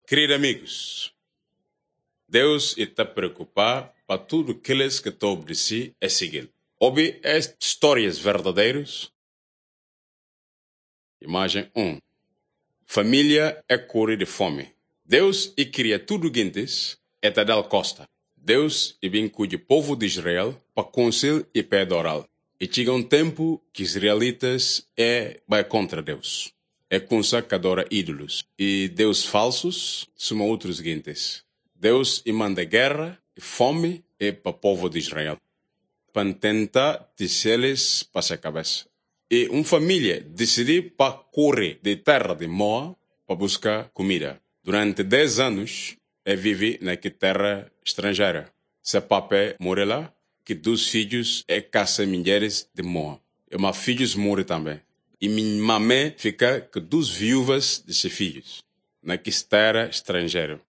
Queridos amigos, Deus está preocupado para tudo aqueles que estão de si é seguinte. Ouve estas histórias verdadeiras. Imagem 1. Família é cura de fome. Deus e cria tudo guintes é Tadal Costa. Deus e bem cuide povo de Israel para conselho e pedoral. E chega um tempo que os israelitas vai contra Deus. É consa que adora ídolos. E Deus falsos são outros guintes. Deus e manda guerra e fome para o povo de Israel. Para tentar dizer-lhes para a cabeça. E uma família decidiu para correr de terra de Moab para buscar comida. Durante 10 anos, vive naquela terra estrangeira. Seu papai morre lá, que 2 filhos caçam mulheres de Moab. E meus filhos morrem também. E minha mamãe fica com 2 viúvas de seus filhos, naquela terra estrangeira.